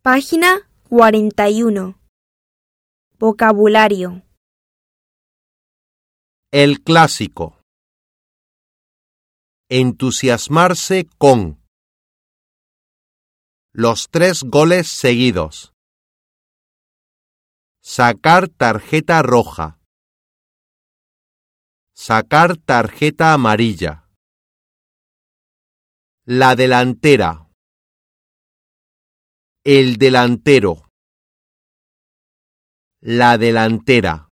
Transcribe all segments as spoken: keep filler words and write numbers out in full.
Página cuarenta y uno. Vocabulario. El clásico. Entusiasmarse con. Los tres goles seguidos. Sacar tarjeta roja. Sacar tarjeta amarilla. La delantera. El delantero. La delantera.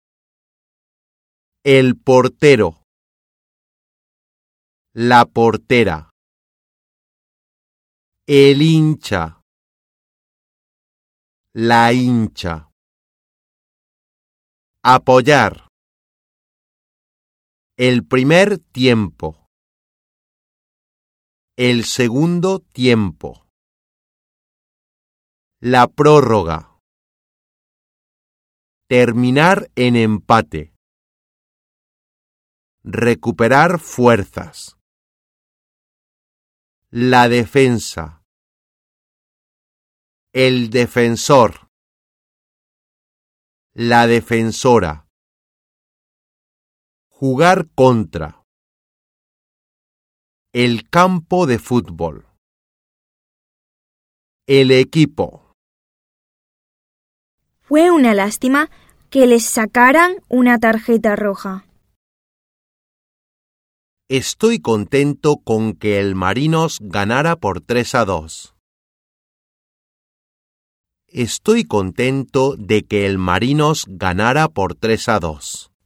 El portero. La portera. El hincha. La hincha. Apoyar. El primer tiempo. El segundo tiempo. La prórroga. Terminar en empate. Recuperar fuerzas. La defensa. El defensor. La defensora. Jugar contra. El campo de fútbol. El equipo. Fue una lástima que les sacaran una tarjeta roja. Estoy contento con que el Marinos ganara por tres a dos. Estoy contento de que el Marinos ganara por tres a dos.